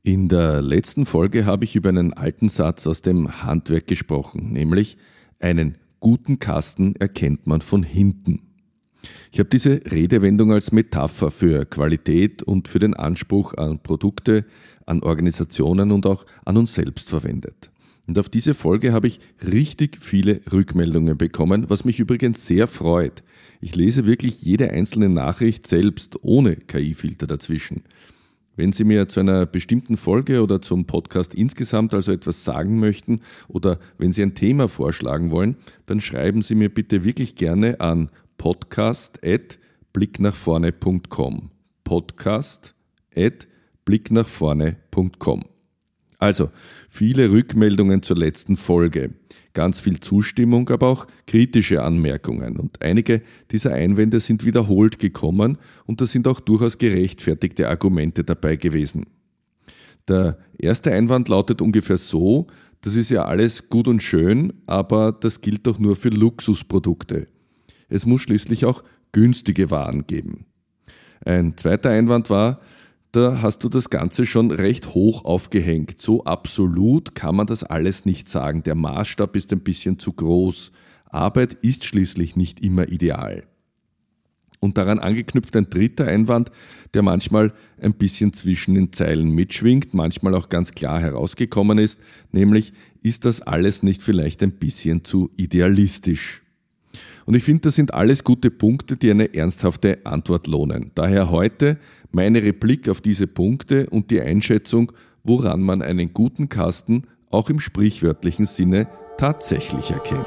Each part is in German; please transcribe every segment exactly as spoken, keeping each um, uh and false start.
In der letzten Folge habe ich über einen alten Satz aus dem Handwerk gesprochen, nämlich einen guten Kasten erkennt man von hinten. Ich habe diese Redewendung als Metapher für Qualität und für den Anspruch an Produkte, an Organisationen und auch an uns selbst verwendet. Und auf diese Folge habe ich richtig viele Rückmeldungen bekommen, was mich übrigens sehr freut. Ich lese wirklich jede einzelne Nachricht selbst, ohne K I-Filter dazwischen. Wenn Sie mir zu einer bestimmten Folge oder zum Podcast insgesamt also etwas sagen möchten oder wenn Sie ein Thema vorschlagen wollen, dann schreiben Sie mir bitte wirklich gerne an podcast at blicknachvorne punkt com. podcast at blicknachvorne punkt com. Also, viele Rückmeldungen zur letzten Folge, ganz viel Zustimmung, aber auch kritische Anmerkungen. Und einige dieser Einwände sind wiederholt gekommen und da sind auch durchaus gerechtfertigte Argumente dabei gewesen. Der erste Einwand lautet ungefähr so: Das ist ja alles gut und schön, aber das gilt doch nur für Luxusprodukte. Es muss schließlich auch günstige Waren geben. Ein zweiter Einwand war: Da hast du das Ganze schon recht hoch aufgehängt. So absolut kann man das alles nicht sagen. Der Maßstab ist ein bisschen zu groß. Arbeit ist schließlich nicht immer ideal. Und daran angeknüpft ein dritter Einwand, der manchmal ein bisschen zwischen den Zeilen mitschwingt, manchmal auch ganz klar herausgekommen ist, nämlich: Ist das alles nicht vielleicht ein bisschen zu idealistisch? Und ich finde, das sind alles gute Punkte, die eine ernsthafte Antwort lohnen. Daher heute meine Replik auf diese Punkte und die Einschätzung, woran man einen guten Kasten auch im sprichwörtlichen Sinne tatsächlich erkennt.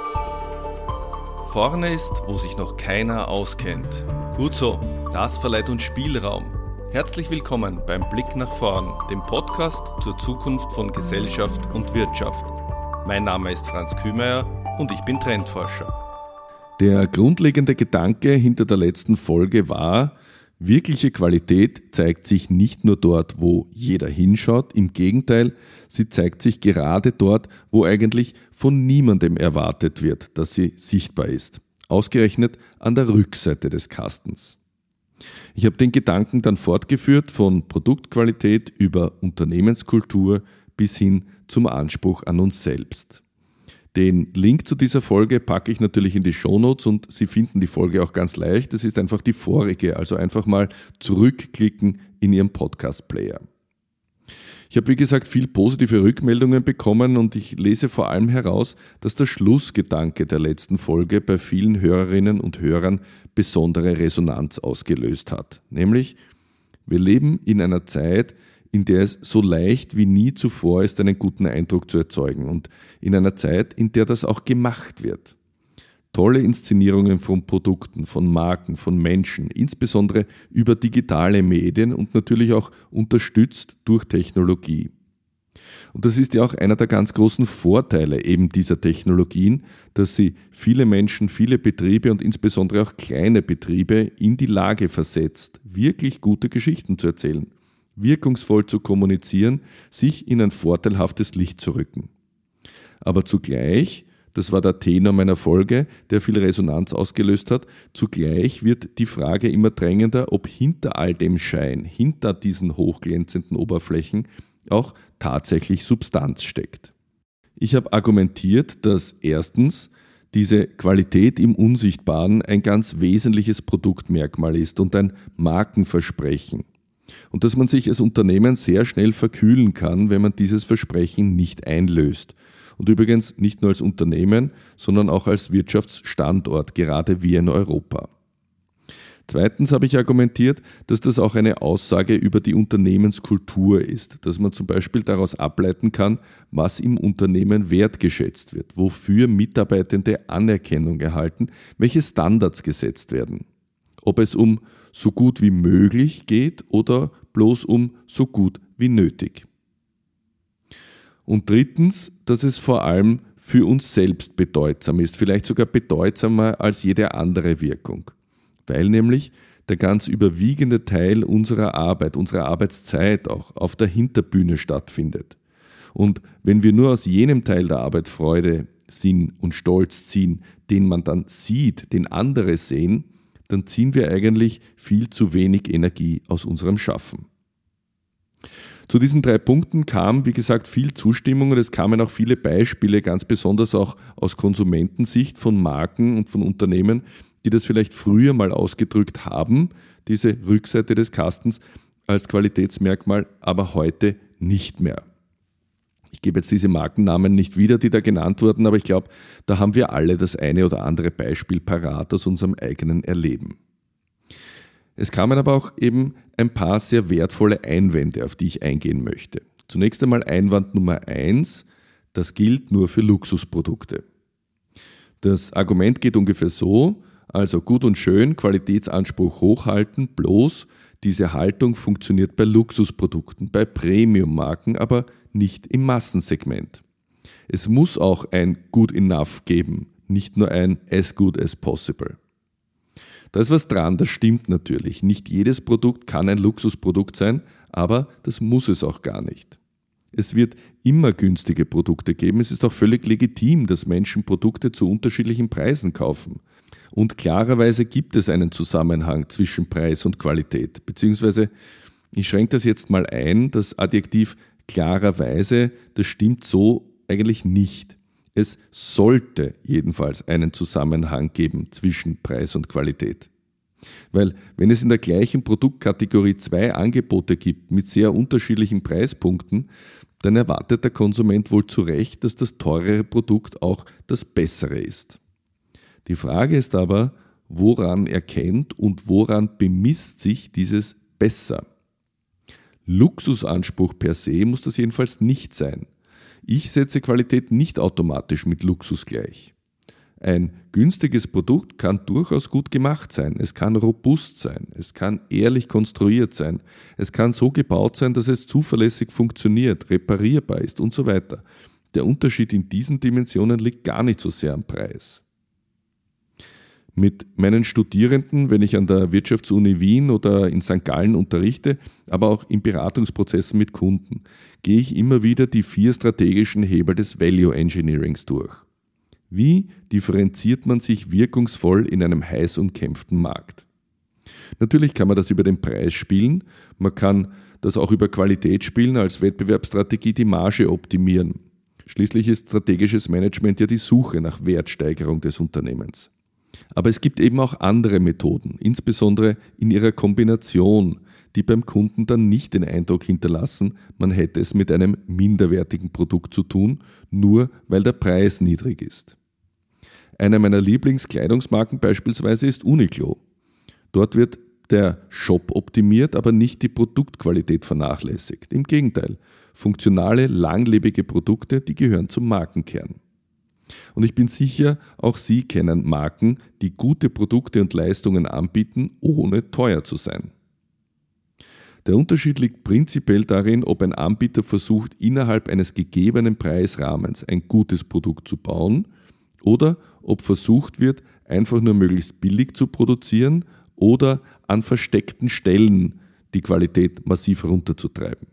Vorne ist, wo sich noch keiner auskennt. Gut so, das verleiht uns Spielraum. Herzlich willkommen beim Blick nach vorn, dem Podcast zur Zukunft von Gesellschaft und Wirtschaft. Mein Name ist Franz Kühmeier und ich bin Trendforscher. Der grundlegende Gedanke hinter der letzten Folge war: Wirkliche Qualität zeigt sich nicht nur dort, wo jeder hinschaut, im Gegenteil, sie zeigt sich gerade dort, wo eigentlich von niemandem erwartet wird, dass sie sichtbar ist. Ausgerechnet an der Rückseite des Kastens. Ich habe den Gedanken dann fortgeführt von Produktqualität über Unternehmenskultur bis hin zum Anspruch an uns selbst. Den Link zu dieser Folge packe ich natürlich in die Shownotes und Sie finden die Folge auch ganz leicht. Das ist einfach die vorige, also einfach mal zurückklicken in Ihrem Podcast-Player. Ich habe wie gesagt viel positive Rückmeldungen bekommen und ich lese vor allem heraus, dass der Schlussgedanke der letzten Folge bei vielen Hörerinnen und Hörern besondere Resonanz ausgelöst hat. Nämlich: Wir leben in einer Zeit, in der es so leicht wie nie zuvor ist, einen guten Eindruck zu erzeugen und in einer Zeit, in der das auch gemacht wird. Tolle Inszenierungen von Produkten, von Marken, von Menschen, insbesondere über digitale Medien und natürlich auch unterstützt durch Technologie. Und das ist ja auch einer der ganz großen Vorteile eben dieser Technologien, dass sie viele Menschen, viele Betriebe und insbesondere auch kleine Betriebe in die Lage versetzt, wirklich gute Geschichten zu erzählen, wirkungsvoll zu kommunizieren, sich in ein vorteilhaftes Licht zu rücken. Aber zugleich, das war der Tenor meiner Folge, der viel Resonanz ausgelöst hat, zugleich wird die Frage immer drängender, ob hinter all dem Schein, hinter diesen hochglänzenden Oberflächen auch tatsächlich Substanz steckt. Ich habe argumentiert, dass erstens diese Qualität im Unsichtbaren ein ganz wesentliches Produktmerkmal ist und ein Markenversprechen. Und dass man sich als Unternehmen sehr schnell verkühlen kann, wenn man dieses Versprechen nicht einlöst. Und übrigens nicht nur als Unternehmen, sondern auch als Wirtschaftsstandort, gerade wie in Europa. Zweitens habe ich argumentiert, dass das auch eine Aussage über die Unternehmenskultur ist, dass man zum Beispiel daraus ableiten kann, was im Unternehmen wertgeschätzt wird, wofür Mitarbeitende Anerkennung erhalten, welche Standards gesetzt werden. Ob es um so gut wie möglich geht oder bloß um so gut wie nötig. Und drittens, dass es vor allem für uns selbst bedeutsam ist, vielleicht sogar bedeutsamer als jede andere Wirkung. Weil nämlich der ganz überwiegende Teil unserer Arbeit, unserer Arbeitszeit auch auf der Hinterbühne stattfindet. Und wenn wir nur aus jenem Teil der Arbeit Freude, Sinn und Stolz ziehen, den man dann sieht, den andere sehen, dann ziehen wir eigentlich viel zu wenig Energie aus unserem Schaffen. Zu diesen drei Punkten kam, wie gesagt, viel Zustimmung und es kamen auch viele Beispiele, ganz besonders auch aus Konsumentensicht von Marken und von Unternehmen, die das vielleicht früher mal ausgedrückt haben, diese Rückseite des Kastens als Qualitätsmerkmal, aber heute nicht mehr. Ich gebe jetzt diese Markennamen nicht wieder, die da genannt wurden, aber ich glaube, da haben wir alle das eine oder andere Beispiel parat aus unserem eigenen Erleben. Es kamen aber auch eben ein paar sehr wertvolle Einwände, auf die ich eingehen möchte. Zunächst einmal Einwand Nummer eins, das gilt nur für Luxusprodukte. Das Argument geht ungefähr so, also gut und schön, Qualitätsanspruch hochhalten, bloß diese Haltung funktioniert bei Luxusprodukten, bei Premium-Marken, aber nicht im Massensegment. Es muss auch ein Good Enough geben, nicht nur ein As Good as Possible. Da ist was dran, das stimmt natürlich. Nicht jedes Produkt kann ein Luxusprodukt sein, aber das muss es auch gar nicht. Es wird immer günstige Produkte geben. Es ist auch völlig legitim, dass Menschen Produkte zu unterschiedlichen Preisen kaufen. Und klarerweise gibt es einen Zusammenhang zwischen Preis und Qualität. Beziehungsweise, ich schränke das jetzt mal ein, das Adjektiv klarerweise, das stimmt so eigentlich nicht. Es sollte jedenfalls einen Zusammenhang geben zwischen Preis und Qualität. Weil wenn es in der gleichen Produktkategorie zwei Angebote gibt mit sehr unterschiedlichen Preispunkten, dann erwartet der Konsument wohl zu Recht, dass das teurere Produkt auch das bessere ist. Die Frage ist aber, woran erkennt und woran bemisst sich dieses besser? Luxusanspruch per se muss das jedenfalls nicht sein. Ich setze Qualität nicht automatisch mit Luxus gleich. Ein günstiges Produkt kann durchaus gut gemacht sein, es kann robust sein, es kann ehrlich konstruiert sein, es kann so gebaut sein, dass es zuverlässig funktioniert, reparierbar ist und so weiter. Der Unterschied in diesen Dimensionen liegt gar nicht so sehr am Preis. Mit meinen Studierenden, wenn ich an der Wirtschaftsuni Wien oder in Sankt Gallen unterrichte, aber auch in Beratungsprozessen mit Kunden, gehe ich immer wieder die vier strategischen Hebel des Value Engineerings durch. Wie differenziert man sich wirkungsvoll in einem heiß umkämpften Markt? Natürlich kann man das über den Preis spielen, man kann das auch über Qualität spielen, als Wettbewerbsstrategie die Marge optimieren. Schließlich ist strategisches Management ja die Suche nach Wertsteigerung des Unternehmens. Aber es gibt eben auch andere Methoden, insbesondere in ihrer Kombination, die beim Kunden dann nicht den Eindruck hinterlassen, man hätte es mit einem minderwertigen Produkt zu tun, nur weil der Preis niedrig ist. Eine meiner Lieblingskleidungsmarken beispielsweise ist Uniqlo. Dort wird der Shop optimiert, aber nicht die Produktqualität vernachlässigt. Im Gegenteil, funktionale, langlebige Produkte, die gehören zum Markenkern. Und ich bin sicher, auch Sie kennen Marken, die gute Produkte und Leistungen anbieten, ohne teuer zu sein. Der Unterschied liegt prinzipiell darin, ob ein Anbieter versucht, innerhalb eines gegebenen Preisrahmens ein gutes Produkt zu bauen oder ob versucht wird, einfach nur möglichst billig zu produzieren oder an versteckten Stellen die Qualität massiv runterzutreiben.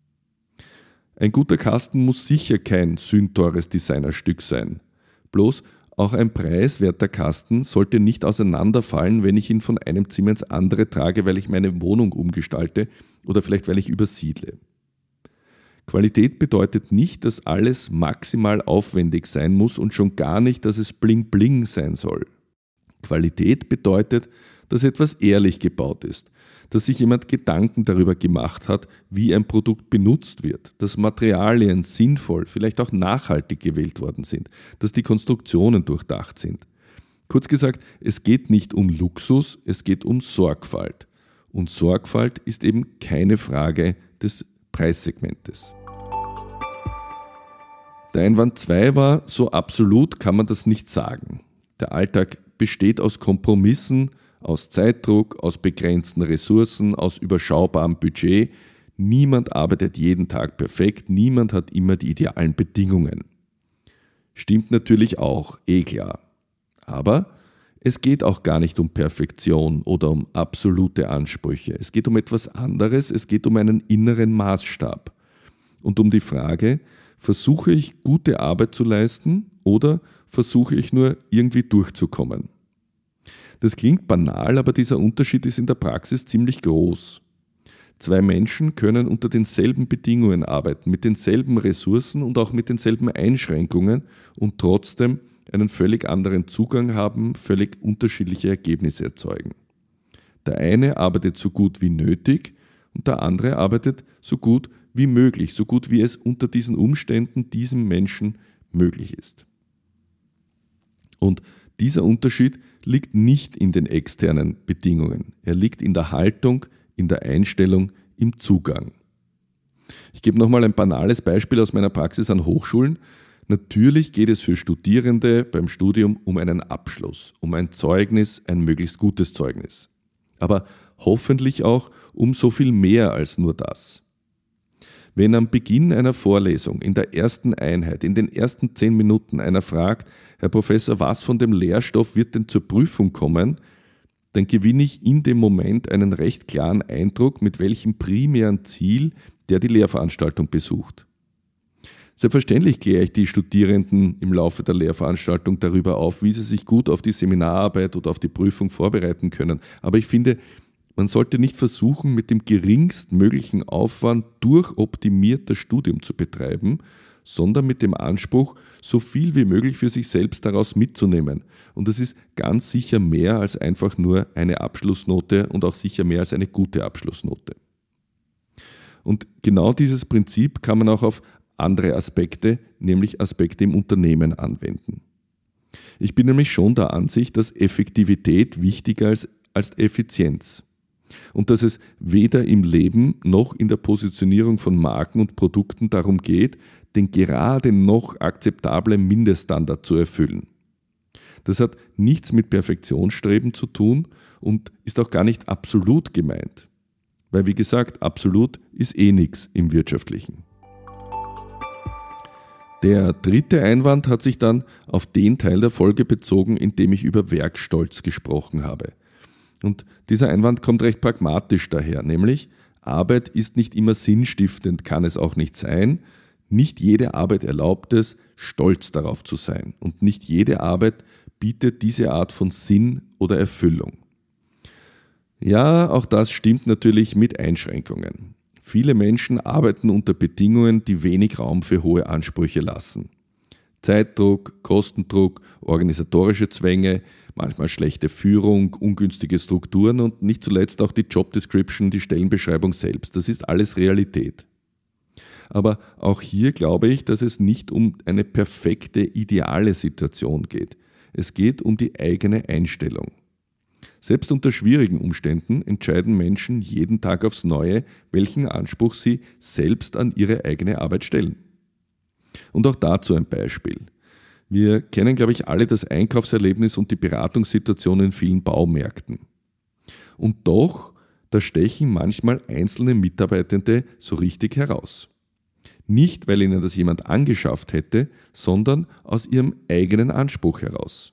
Ein guter Kasten muss sicher kein sündteures Designerstück sein. Bloß auch ein preiswerter Kasten sollte nicht auseinanderfallen, wenn ich ihn von einem Zimmer ins andere trage, weil ich meine Wohnung umgestalte oder vielleicht weil ich übersiedle. Qualität bedeutet nicht, dass alles maximal aufwendig sein muss und schon gar nicht, dass es bling bling sein soll. Qualität bedeutet, dass etwas ehrlich gebaut ist, dass sich jemand Gedanken darüber gemacht hat, wie ein Produkt benutzt wird, dass Materialien sinnvoll, vielleicht auch nachhaltig gewählt worden sind, dass die Konstruktionen durchdacht sind. Kurz gesagt, es geht nicht um Luxus, es geht um Sorgfalt. Und Sorgfalt ist eben keine Frage des Preissegmentes. Der Einwand zwei war, so absolut kann man das nicht sagen. Der Alltag besteht aus Kompromissen, aus Zeitdruck, aus begrenzten Ressourcen, aus überschaubarem Budget. Niemand arbeitet jeden Tag perfekt, niemand hat immer die idealen Bedingungen. Stimmt natürlich auch, eh klar. Aber es geht auch gar nicht um Perfektion oder um absolute Ansprüche. Es geht um etwas anderes, es geht um einen inneren Maßstab. Und um die Frage, versuche ich gute Arbeit zu leisten oder versuche ich nur irgendwie durchzukommen? Das klingt banal, aber dieser Unterschied ist in der Praxis ziemlich groß. Zwei Menschen können unter denselben Bedingungen arbeiten, mit denselben Ressourcen und auch mit denselben Einschränkungen und trotzdem einen völlig anderen Zugang haben, völlig unterschiedliche Ergebnisse erzeugen. Der eine arbeitet so gut wie nötig und der andere arbeitet so gut wie möglich, so gut wie es unter diesen Umständen diesem Menschen möglich ist. Und dieser Unterschied liegt nicht in den externen Bedingungen. Er liegt in der Haltung, in der Einstellung, im Zugang. Ich gebe nochmal ein banales Beispiel aus meiner Praxis an Hochschulen. Natürlich geht es für Studierende beim Studium um einen Abschluss, um ein Zeugnis, ein möglichst gutes Zeugnis. Aber hoffentlich auch um so viel mehr als nur das. Wenn am Beginn einer Vorlesung, in der ersten Einheit, in den ersten zehn Minuten einer fragt, Herr Professor, was von dem Lehrstoff wird denn zur Prüfung kommen, dann gewinne ich in dem Moment einen recht klaren Eindruck, mit welchem primären Ziel der die Lehrveranstaltung besucht. Selbstverständlich kläre ich die Studierenden im Laufe der Lehrveranstaltung darüber auf, wie sie sich gut auf die Seminararbeit oder auf die Prüfung vorbereiten können. Aber ich finde, man sollte nicht versuchen, mit dem geringstmöglichen Aufwand durchoptimiert das Studium zu betreiben, sondern mit dem Anspruch, so viel wie möglich für sich selbst daraus mitzunehmen. Und das ist ganz sicher mehr als einfach nur eine Abschlussnote und auch sicher mehr als eine gute Abschlussnote. Und genau dieses Prinzip kann man auch auf andere Aspekte, nämlich Aspekte im Unternehmen anwenden. Ich bin nämlich schon der Ansicht, dass Effektivität wichtiger ist als Effizienz. Und dass es weder im Leben noch in der Positionierung von Marken und Produkten darum geht, den gerade noch akzeptablen Mindeststandard zu erfüllen. Das hat nichts mit Perfektionsstreben zu tun und ist auch gar nicht absolut gemeint. Weil, wie gesagt, absolut ist eh nichts im Wirtschaftlichen. Der dritte Einwand hat sich dann auf den Teil der Folge bezogen, in dem ich über Werkstolz gesprochen habe. Und dieser Einwand kommt recht pragmatisch daher, nämlich Arbeit ist nicht immer sinnstiftend, kann es auch nicht sein. Nicht jede Arbeit erlaubt es, stolz darauf zu sein. Und nicht jede Arbeit bietet diese Art von Sinn oder Erfüllung. Ja, auch das stimmt natürlich mit Einschränkungen. Viele Menschen arbeiten unter Bedingungen, die wenig Raum für hohe Ansprüche lassen. Zeitdruck, Kostendruck, organisatorische Zwänge, manchmal schlechte Führung, ungünstige Strukturen und nicht zuletzt auch die Job Description, die Stellenbeschreibung selbst. Das ist alles Realität. Aber auch hier glaube ich, dass es nicht um eine perfekte, ideale Situation geht. Es geht um die eigene Einstellung. Selbst unter schwierigen Umständen entscheiden Menschen jeden Tag aufs Neue, welchen Anspruch sie selbst an ihre eigene Arbeit stellen. Und auch dazu ein Beispiel. Wir kennen, glaube ich, alle das Einkaufserlebnis und die Beratungssituation in vielen Baumärkten. Und doch, da stechen manchmal einzelne Mitarbeitende so richtig heraus. Nicht, weil ihnen das jemand angeschafft hätte, sondern aus ihrem eigenen Anspruch heraus.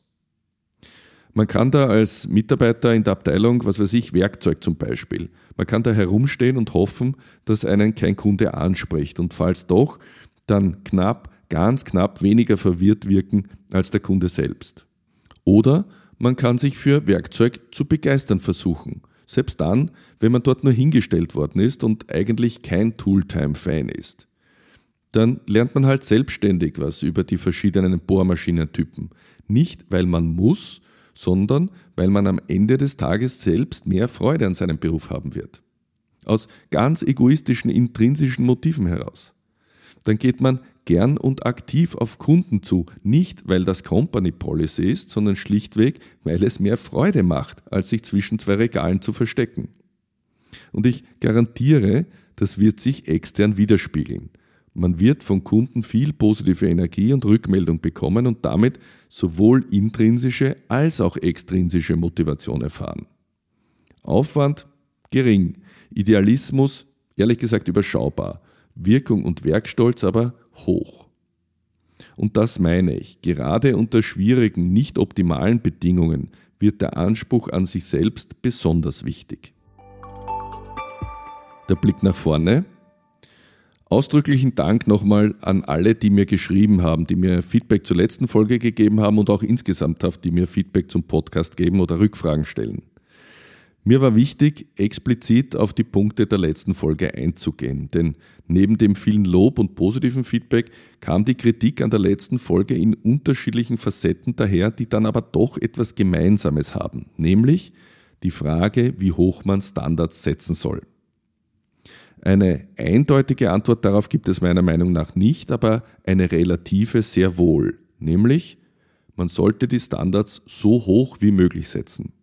Man kann da als Mitarbeiter in der Abteilung, was weiß ich, Werkzeug zum Beispiel, man kann da herumstehen und hoffen, dass einen kein Kunde anspricht und falls doch, dann knapp, ganz knapp weniger verwirrt wirken als der Kunde selbst. Oder man kann sich für Werkzeug zu begeistern versuchen, selbst dann, wenn man dort nur hingestellt worden ist und eigentlich kein Tooltime-Fan ist. Dann lernt man halt selbstständig was über die verschiedenen Bohrmaschinentypen. Nicht, weil man muss, sondern weil man am Ende des Tages selbst mehr Freude an seinem Beruf haben wird. Aus ganz egoistischen, intrinsischen Motiven heraus. Dann geht man gern und aktiv auf Kunden zu, nicht weil das Company Policy ist, sondern schlichtweg, weil es mehr Freude macht, als sich zwischen zwei Regalen zu verstecken. Und ich garantiere, das wird sich extern widerspiegeln. Man wird von Kunden viel positive Energie und Rückmeldung bekommen und damit sowohl intrinsische als auch extrinsische Motivation erfahren. Aufwand gering, Idealismus ehrlich gesagt überschaubar, Wirkung und Werkstolz aber hoch. Und das meine ich, gerade unter schwierigen, nicht optimalen Bedingungen wird der Anspruch an sich selbst besonders wichtig. Der Blick nach vorne. Ausdrücklichen Dank nochmal an alle, die mir geschrieben haben, die mir Feedback zur letzten Folge gegeben haben und auch insgesamt, die mir Feedback zum Podcast geben oder Rückfragen stellen. Mir war wichtig, explizit auf die Punkte der letzten Folge einzugehen, denn neben dem vielen Lob und positiven Feedback kam die Kritik an der letzten Folge in unterschiedlichen Facetten daher, die dann aber doch etwas Gemeinsames haben, nämlich die Frage, wie hoch man Standards setzen soll. Eine eindeutige Antwort darauf gibt es meiner Meinung nach nicht, aber eine relative sehr wohl, nämlich man sollte die Standards so hoch wie möglich setzen.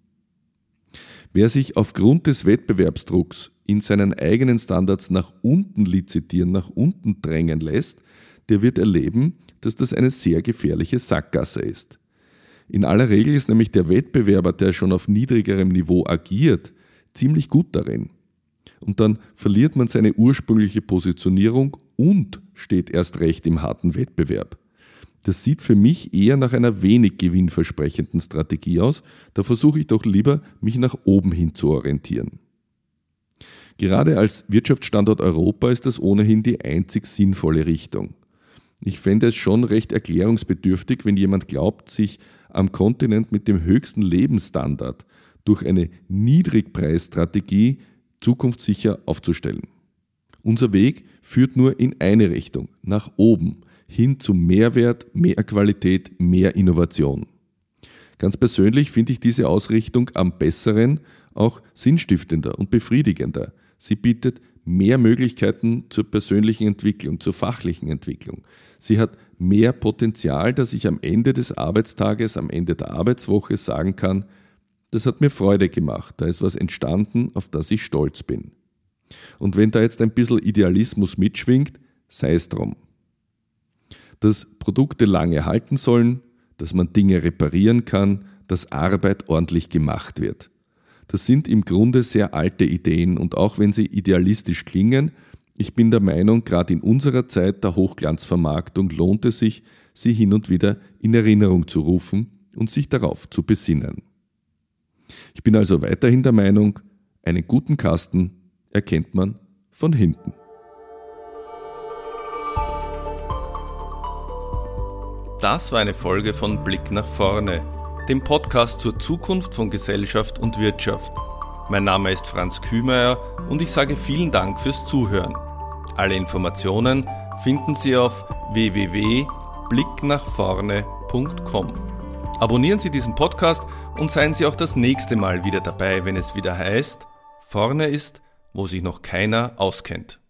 Wer sich aufgrund des Wettbewerbsdrucks in seinen eigenen Standards nach unten lizitieren, nach unten drängen lässt, der wird erleben, dass das eine sehr gefährliche Sackgasse ist. In aller Regel ist nämlich der Wettbewerber, der schon auf niedrigerem Niveau agiert, ziemlich gut darin. Und dann verliert man seine ursprüngliche Positionierung und steht erst recht im harten Wettbewerb. Das sieht für mich eher nach einer wenig gewinnversprechenden Strategie aus. Da versuche ich doch lieber, mich nach oben hin zu orientieren. Gerade als Wirtschaftsstandort Europa ist das ohnehin die einzig sinnvolle Richtung. Ich fände es schon recht erklärungsbedürftig, wenn jemand glaubt, sich am Kontinent mit dem höchsten Lebensstandard durch eine Niedrigpreisstrategie zukunftssicher aufzustellen. Unser Weg führt nur in eine Richtung, nach oben, hin zu Mehrwert, mehr Qualität, mehr Innovation. Ganz persönlich finde ich diese Ausrichtung am besseren, auch sinnstiftender und befriedigender. Sie bietet mehr Möglichkeiten zur persönlichen Entwicklung, zur fachlichen Entwicklung. Sie hat mehr Potenzial, dass ich am Ende des Arbeitstages, am Ende der Arbeitswoche sagen kann, das hat mir Freude gemacht, da ist was entstanden, auf das ich stolz bin. Und wenn da jetzt ein bisschen Idealismus mitschwingt, sei es drum. Dass Produkte lange halten sollen, dass man Dinge reparieren kann, dass Arbeit ordentlich gemacht wird. Das sind im Grunde sehr alte Ideen und auch wenn sie idealistisch klingen, ich bin der Meinung, gerade in unserer Zeit der Hochglanzvermarktung lohnt es sich, sie hin und wieder in Erinnerung zu rufen und sich darauf zu besinnen. Ich bin also weiterhin der Meinung, einen guten Kasten erkennt man von hinten. Das war eine Folge von Blick nach vorne, dem Podcast zur Zukunft von Gesellschaft und Wirtschaft. Mein Name ist Franz Kühmeier und ich sage vielen Dank fürs Zuhören. Alle Informationen finden Sie auf w w w punkt blick nach vorne punkt com. Abonnieren Sie diesen Podcast und seien Sie auch das nächste Mal wieder dabei, wenn es wieder heißt, vorne ist, wo sich noch keiner auskennt.